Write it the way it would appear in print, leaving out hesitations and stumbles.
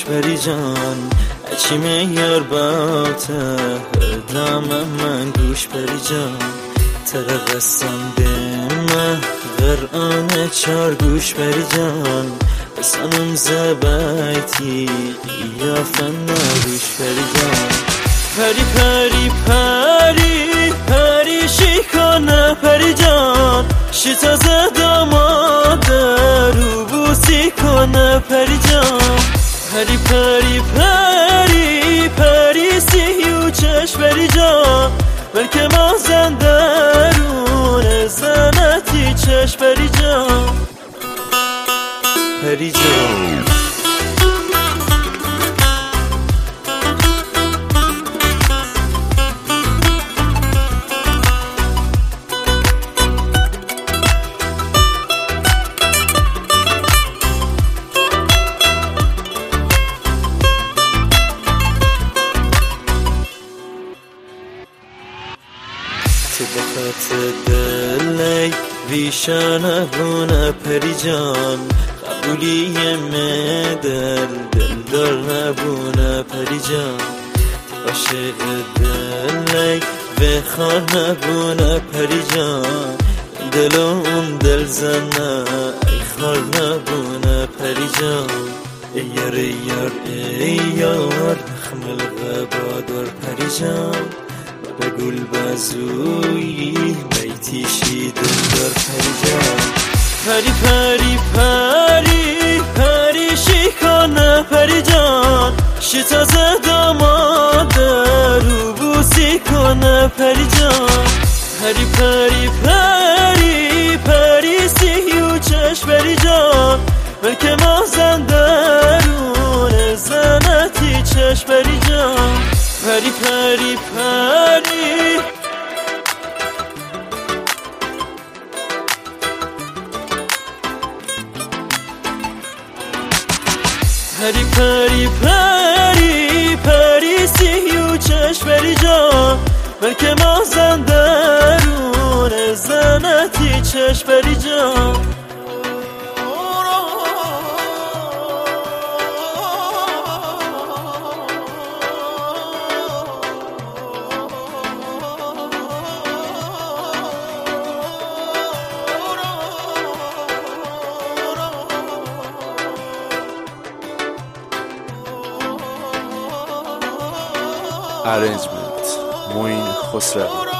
گوش بری جان هرچی میار باته دام من گوش بری جان تر قسم دمه غرقان چار گوش بری جان بسانم زبایتی یا فنا گوش بری جان پری پری پری پری شیکانه پری جان شیتا زداماد رو بوسی کنه پری جان پری پری پری پری سیو چش پری جان بلکه ما زندرون زنتی چش پری جان پری جان تو بخط دلی ویشانه بونه پری جان قبولی مدل دلدار نبونه پری جان تو عاشق دلی و خانه بونه پری جان دلون دل زنه ای خار نبونه پری جان ای یار ای یار ای یار خمل غبادار پری جان به گل بازویی بیتیشی دلدار پری جان پری پری پری پری شیکانه پری جان شیتا زداماد رو بوسی کنه پری جان پری پری پری پری سیو چش پری جان بلکه ما زندرون زنتی چش پری جان پری پری پری پری پری پری پری سیو چش پری جان بلکه ما زندرون زنتی چش پری جان Arrangement Moin Khosravi.